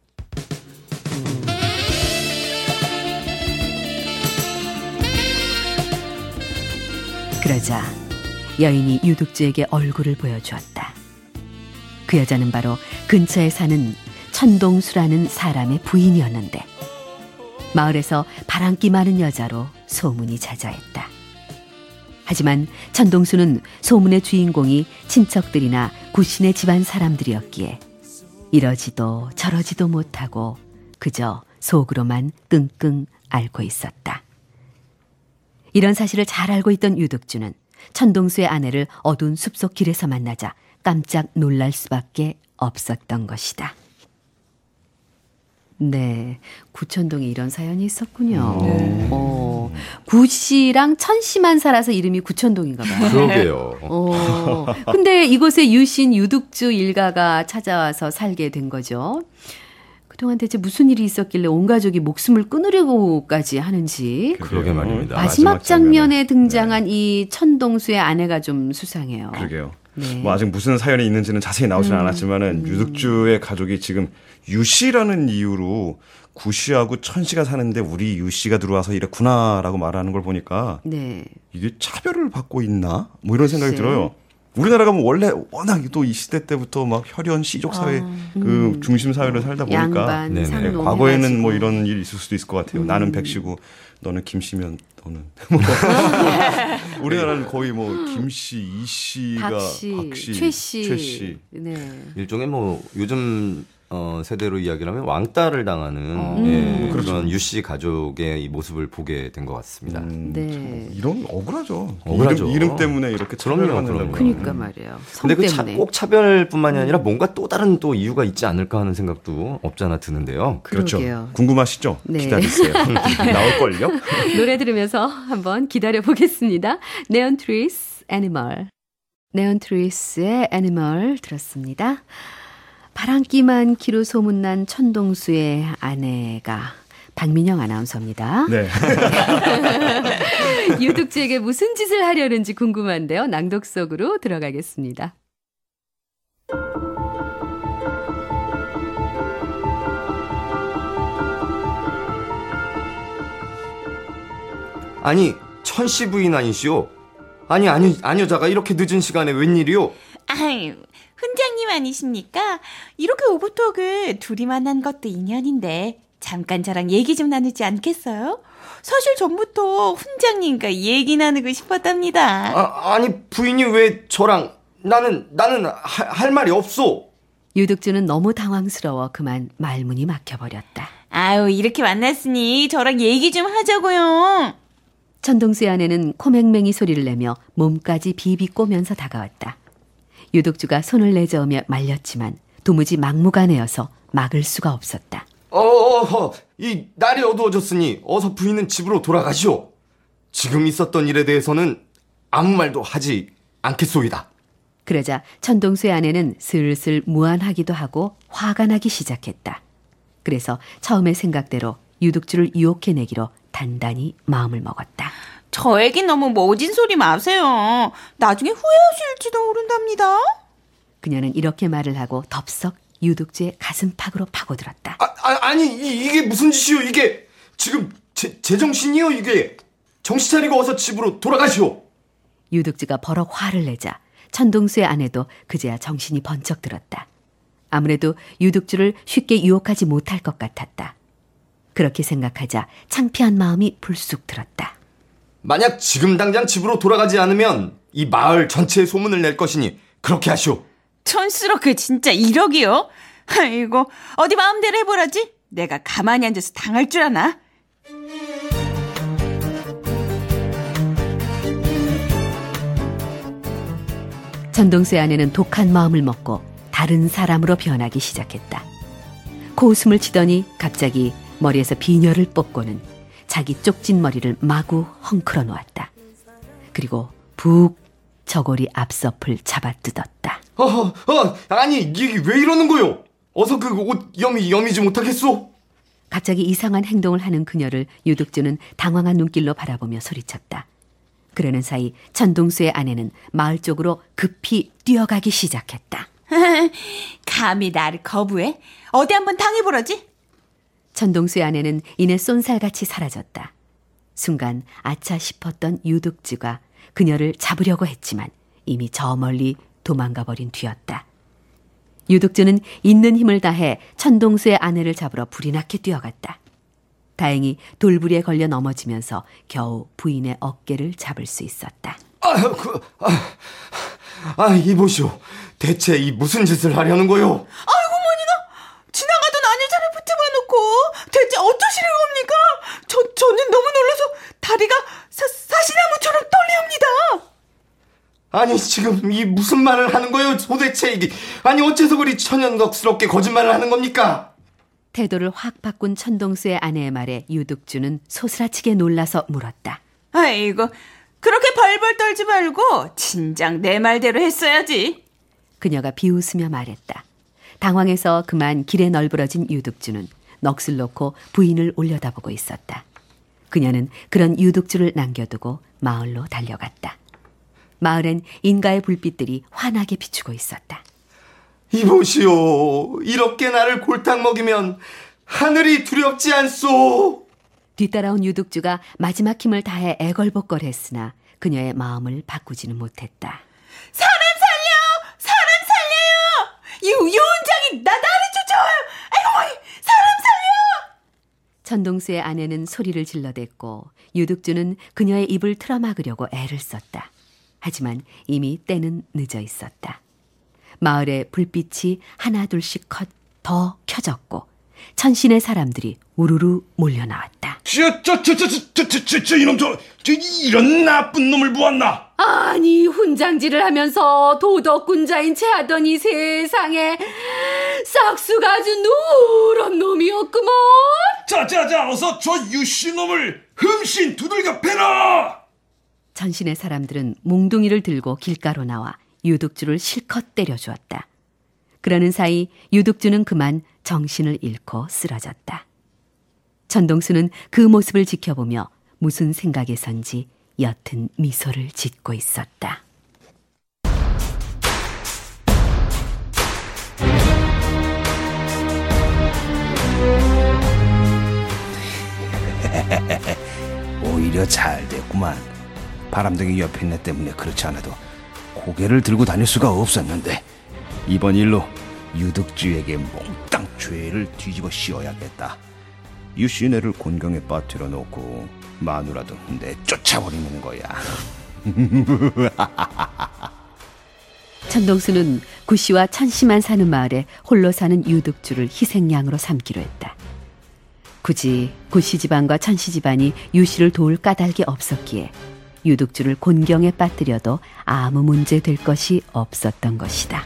그러자 여인이 유득주에게 얼굴을 보여주었다. 그 여자는 바로 근처에 사는 천동수라는 사람의 부인이었는데 마을에서 바람기 많은 여자로 소문이 자자했다. 하지만 천동수는 소문의 주인공이 친척들이나 구신의 집안 사람들이었기에 이러지도 저러지도 못하고 그저 속으로만 끙끙 앓고 있었다. 이런 사실을 잘 알고 있던 유득주는 천동수의 아내를 어두운 숲속 길에서 만나자 깜짝 놀랄 수밖에 없었던 것이다. 네, 구천동에 이런 사연이 있었군요. 네. 어, 구씨랑 천씨만 살아서 이름이 구천동인가 봐요. 그러게요. 어, 근데 이곳에 유신 유득주 일가가 찾아와서 살게 된 거죠. 그동안 대체 무슨 일이 있었길래 온 가족이 목숨을 끊으려고까지 하는지. 그러게 말입니다. 마지막, 마지막 장면에 등장한 네. 이 천동수의 아내가 좀 수상해요. 그러게요. 네. 뭐 아직 무슨 사연이 있는지는 자세히 나오진 음, 않았지만은 음. 유득주의 가족이 지금 유씨라는 이유로 구씨하고 천씨가 사는데 우리 유씨가 들어와서 이랬구나라고 말하는 걸 보니까 네. 이게 차별을 받고 있나? 뭐 이런 생각이 글쎄. 들어요. 우리나라가 뭐 원래 워낙 또 이 시대 때부터 막 혈연 씨족 사회 아, 음. 그 중심 사회를 살다 보니까 양반, 네, 과거에는 뭐 이런 일이 있을 수도 있을 것 같아요. 음. 나는 백씨고 너는 김씨면 너는 뭐 우리나라는 거의 뭐 김씨, 이씨가 박씨, 박씨, 최씨, 최씨. 네. 일종의 뭐 요즘 어, 세대로 이야기를 하면 왕따를 당하는 음. 예, 그렇죠. 그런 유씨 가족의 이 모습을 보게 된 것 같습니다. 음, 네. 이런 억울하죠. 억울하죠. 이름, 이름 때문에 이렇게 차별받는다고요. 그러니까 말이에요. 근데 그 꼭 차별뿐만이 아니라 뭔가 또 다른 또 이유가 있지 않을까 하는 생각도 없잖아 드는데요. 그렇죠. 그러게요. 궁금하시죠? 네. 기다리세요. 나올걸요? 노래 들으면서 한번 기다려보겠습니다. 네온 트리스 애니멀. 네온 트리스의 애니멀 들었습니다. 바람기 많기로 소문난 천동수의 아내가 박민영 아나운서입니다. 네. 유독주에게 무슨 짓을 하려는지 궁금한데요. 낭독 속으로 들어가겠습니다. 아니, 천씨 부인 아니시오? 아니, 아니, 아녀자가 이렇게 늦은 시간에 웬일이오? 아유, 훈장님 아니십니까? 이렇게 오붓하게 둘이 만난 것도 인연인데 잠깐 저랑 얘기 좀 나누지 않겠어요? 사실 전부터 훈장님과 얘기 나누고 싶었답니다. 아, 아니, 부인이 왜 저랑, 나는, 나는 하, 할 말이 없소. 유독주는 너무 당황스러워 그만 말문이 막혀버렸다. 아유, 이렇게 만났으니 저랑 얘기 좀 하자고요. 천동수의 아내는 코맹맹이 소리를 내며 몸까지 비비꼬면서 다가왔다. 유독주가 손을 내저으며 말렸지만 도무지 막무가내여서 막을 수가 없었다. 어, 어, 어, 이 날이 어두워졌으니 어서 부인은 집으로 돌아가시오. 지금 있었던 일에 대해서는 아무 말도 하지 않겠소이다. 그러자 천동수의 아내는 슬슬 무안하기도 하고 화가 나기 시작했다. 그래서 처음의 생각대로 유독주를 유혹해내기로 단단히 마음을 먹었다. 저에겐 너무 멋진 소리 마세요. 나중에 후회하실지도 모른답니다. 그녀는 이렇게 말을 하고 덥석 유독주의 가슴팍으로 파고들었다. 아, 아, 아니 이, 이게 무슨 짓이오 이게. 지금 제, 제정신이요 이게. 정신 차리고 어서 집으로 돌아가시오. 유독주가 버럭 화를 내자 천동수의 아내도 그제야 정신이 번쩍 들었다. 아무래도 유독주를 쉽게 유혹하지 못할 것 같았다. 그렇게 생각하자 창피한 마음이 불쑥 들었다. 만약 지금 당장 집으로 돌아가지 않으면 이 마을 전체에 소문을 낼 것이니 그렇게 하시오. 촌스럽게 진짜 이러기요? 아이고, 어디 마음대로 해보라지? 내가 가만히 앉아서 당할 줄 아나? 천동수의 아내는 독한 마음을 먹고 다른 사람으로 변하기 시작했다. 코웃음을 치더니 갑자기 머리에서 비녀를 뽑고는 자기 쪽진 머리를 마구 헝클어 놓았다. 그리고 북 저고리 앞서풀 잡아뜯었다. 어, 어, 아니 이게 왜 이러는 거요? 어서 그 옷 여미 여미지 못하겠소? 갑자기 이상한 행동을 하는 그녀를 유독주는 당황한 눈길로 바라보며 소리쳤다. 그러는 사이 천동수의 아내는 마을 쪽으로 급히 뛰어가기 시작했다. 감히 나를 거부해? 어디 한번 당해보라지? 천동수의 아내는 이내 쏜살같이 사라졌다. 순간 아차 싶었던 유독주가 그녀를 잡으려고 했지만 이미 저 멀리 도망가 버린 뒤였다. 유독주는 있는 힘을 다해 천동수의 아내를 잡으러 불이 나게 뛰어갔다. 다행히 돌부리에 걸려 넘어지면서 겨우 부인의 어깨를 잡을 수 있었다. 아, 그, 아, 아, 이보시오. 대체 이 무슨 짓을 하려는 거요? 아이고, 뭐니나 지나가던 아내자를 붙잡아놓고 대체 어쩌시는 겁니까? 저, 저는 너무 놀라서 다리가 사, 사시나무처럼 떨립니다. 아니 지금 이 무슨 말을 하는 거예요 도대체 이게. 아니 어째서 그리 천연덕스럽게 거짓말을 하는 겁니까? 태도를 확 바꾼 천동수의 아내의 말에 유독주는 소스라치게 놀라서 물었다. 아이고, 그렇게 벌벌 떨지 말고 진작 내 말대로 했어야지. 그녀가 비웃으며 말했다. 당황해서 그만 길에 널브러진 유독주는 넋을 놓고 부인을 올려다보고 있었다. 그녀는 그런 유독주를 남겨두고 마을로 달려갔다. 마을엔 인가의 불빛들이 환하게 비추고 있었다. 이보시오. 이렇게 나를 골탕 먹이면 하늘이 두렵지 않소. 뒤따라온 유독주가 마지막 힘을 다해 애걸복걸했으나 그녀의 마음을 바꾸지는 못했다. 사람 살려! 사람 살려요! 유, 유원장이 나, 나를 쫓아와요! 아이고, 사람 살려! 천동수의 아내는 소리를 질러댔고 유독주는 그녀의 입을 틀어막으려고 애를 썼다. 하지만 이미 때는 늦어 있었다. 마을의 불빛이 하나둘씩 컷 더 켜졌고 천신의 사람들이 우르르 몰려나왔다. 저, 저, 저, 저, 저, 저, 저, 저, 이놈, 저, 저, 이런 나쁜 놈을 보았나? 아니 훈장질을 하면서 도덕군자인 채 하더니 세상에 싹수가 아주 누런 놈이었구먼. 자자자 어서 저 유씨놈을 흠씬 두들겨 패라. 천신의 사람들은 몽둥이를 들고 길가로 나와 유독주를 실컷 때려주었다. 그러는 사이 유독주는 그만 정신을 잃고 쓰러졌다. 천동수는 그 모습을 지켜보며 무슨 생각에선지 옅은 미소를 짓고 있었다. 오히려 잘 됐구만. 바람둥이 옆에 있네 때문에 그렇지 않아도 고개를 들고 다닐 수가 없었는데 이번 일로 유득주에게 몽땅 죄를 뒤집어 씌워야겠다. 이 시내를 곤경에 빠뜨려 놓고 마누라도 내쫓아버리는 거야. 천동수는 구씨와 천씨만 사는 마을에 홀로 사는 유득주를 희생양으로 삼기로 했다. 굳이 구씨 집안과 천씨 집안이 유씨를 도울 까닭이 없었기에 유득주를 곤경에 빠뜨려도 아무 문제 될 것이 없었던 것이다.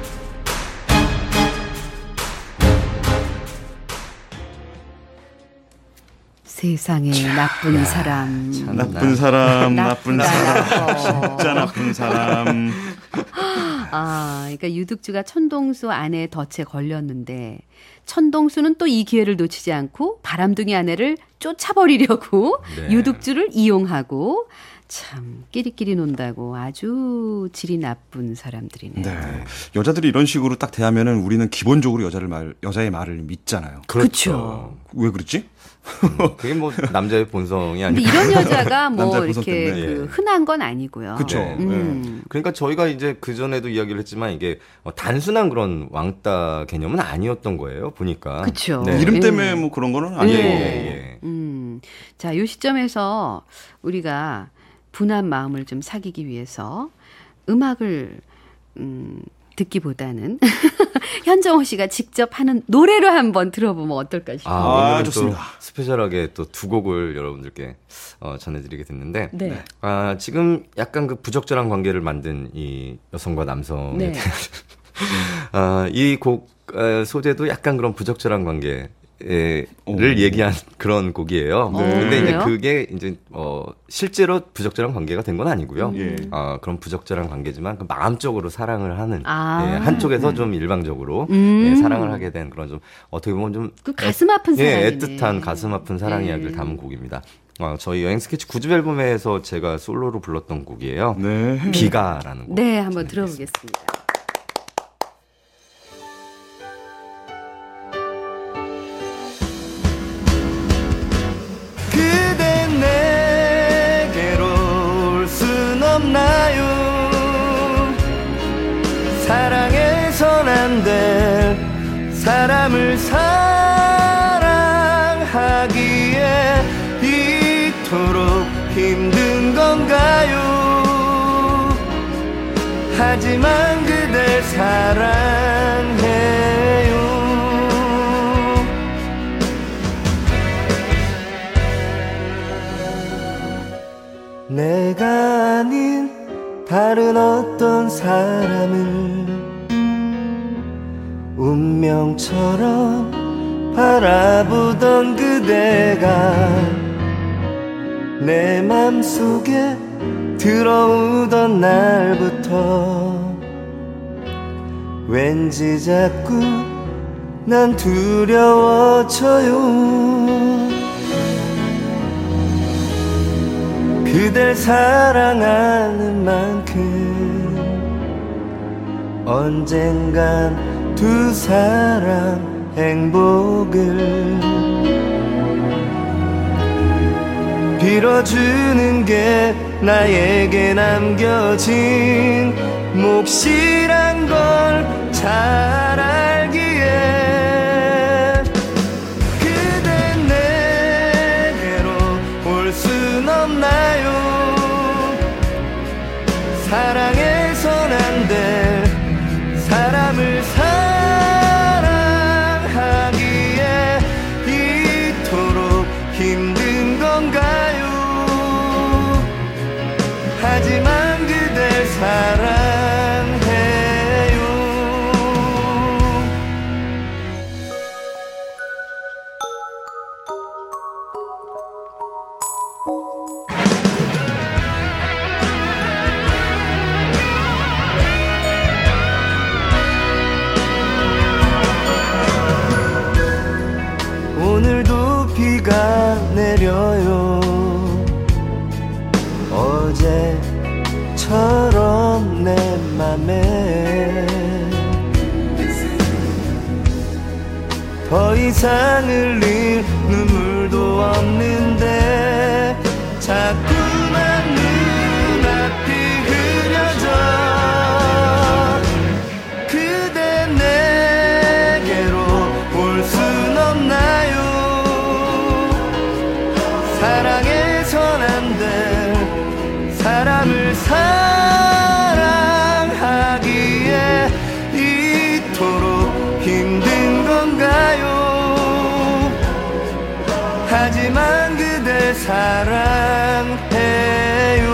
세상에 나쁜 사람. 참 나쁜 사람, 나쁜 나쁘다, 사람, 나빠. 진짜 나쁜 사람. 아, 그러니까 유득주가 천동수 아내의 덫에 걸렸는데 천동수는 또 이 기회를 놓치지 않고 바람둥이 아내를 쫓아버리려고 네. 유득주를 이용하고 참 끼리끼리 논다고 아주 질이 나쁜 사람들이네요. 네. 여자들이 이런 식으로 딱 대하면은 우리는 기본적으로 여자를 말, 여자의 말을 믿잖아요. 그렇죠. 왜 그렇지? 음, 그게 뭐 남자의 본성이 근데 아니고. 이런 여자가 뭐 남자 분석 이렇게 때문에. 그 예. 흔한 건 아니고요. 그쵸. 네. 음. 그러니까 저희가 이제 그 전에도 이야기를 했지만 이게 어, 단순한 그런 왕따 개념은 아니었던 거예요. 보니까. 그쵸. 네. 이름 예. 때문에 뭐 그런 거는 예, 아니고. 예, 예. 음. 자, 요 시점에서 우리가 분한 마음을 좀 사귀기 위해서 음악을 음, 듣기보다는 현정호 씨가 직접 하는 노래로 한번 들어보면 어떨까 싶어요. 아, 아, 오늘은 좋습니다. 또 스페셜하게 또 두 곡을 여러분들께 어, 전해드리게 됐는데, 네. 아, 지금 약간 그 부적절한 관계를 만든 이 여성과 남성에 네. 대한 아, 이 곡 소재도 약간 그런 부적절한 관계. 를 오. 얘기한 그런 곡이에요. 네. 근데 이제 그래요? 그게 이제 어 실제로 부적절한 관계가 된 건 아니고요. 예. 아 그런 부적절한 관계지만 그 마음적으로 사랑을 하는 아. 예, 한쪽에서 좀 일방적으로 음. 예, 사랑을 하게 된 그런 좀 어떻게 보면 좀 그 가슴 아픈 예, 사랑이네. 애틋한 가슴 아픈 사랑 네. 이야기를 담은 곡입니다. 어, 저희 여행 스케치 구 집 앨범에서 제가 솔로로 불렀던 곡이에요. 네. 비가라는 곡. 네, 한번 들어보겠습니다. 그대 내게로 올 순 없나요? 사랑해선 안 될 사람을 사랑하기에 이토록 힘든 건가요? 하지만 그댈 사랑해요. 내가 아닌 다른 어떤 사람을 운명처럼 바라보던 그대가 내 맘속에 들어오던 날부터 왠지 자꾸 난 두려워져요. 그댈 사랑하는 만큼 언젠간 두 사람 행복을 빌어주는 게 나에게 남겨진 몫이란 걸 잘 알기에 그대 내게로 올 순 없나요? 사랑해선 안 될 사람을 사랑하기에 이토록 힘든 건가요? 하지만 그댈 사랑해요. 비가 내려요. 어제처럼 내 맘에 더 이상 흘릴 눈물도 없는데 자꾸만 눈앞이 흐려져. 그대 내게로 올 순 없나요? 사랑해선 안 돼. 사람을 사랑하기에 이토록 힘든 건가요? 하지만 그댈 사랑해요.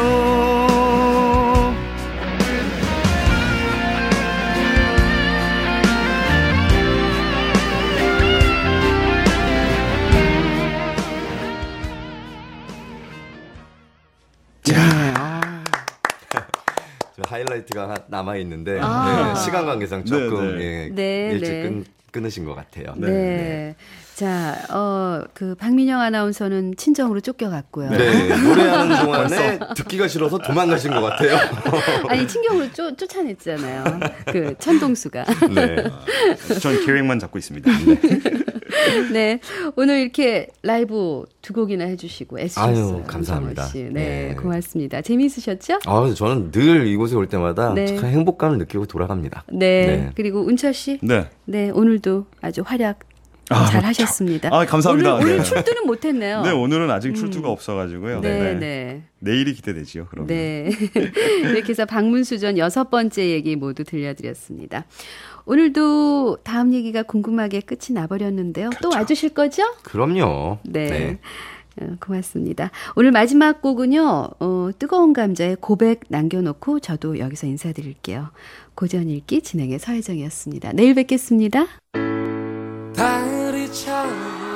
하이라이트가 남아있는데 아. 네, 시간 관계상 조금 네, 예, 네, 일찍 네. 끈, 끊으신 것 같아요. 네. 네. 자, 어, 그 박민영 아나운서는 친정으로 쫓겨갔고요. 네, 노래하는 동안에 듣기가 싫어서 도망가신 것 같아요. 아니, 친정으로 쫓, 쫓아냈잖아요. 그 천동수가. 네. 전 계획만 잡고 있습니다. 네. 네, 오늘 이렇게 라이브 두 곡이나 해주시고 애쓰셨어요. 아유, 감사합니다. 씨. 네, 네. 고맙습니다. 재미있으셨죠? 아, 저는 늘 이곳에 올 때마다 네. 참 행복감을 느끼고 돌아갑니다. 네, 네. 그리고 운철 씨. 네. 네, 오늘도 아주 활약 아, 잘 하셨습니다. 아, 감사합니다. 오늘, 오늘 네. 출두는 못했네요. 네, 오늘은 아직 출두가 없어가지고요. 네, 네. 네. 내일이 기대되지요, 그럼. 네. 이렇게 해서 박문수전 여섯 번째 얘기 모두 들려드렸습니다. 오늘도 다음 얘기가 궁금하게 끝이 나버렸는데요. 그렇죠. 또 와주실 거죠? 그럼요. 네. 네. 어, 고맙습니다. 오늘 마지막 곡은요, 어, 뜨거운 감자의 고백 남겨놓고 저도 여기서 인사드릴게요. 고전 읽기 진행의 서혜정이었습니다. 내일 뵙겠습니다. 달이 쳐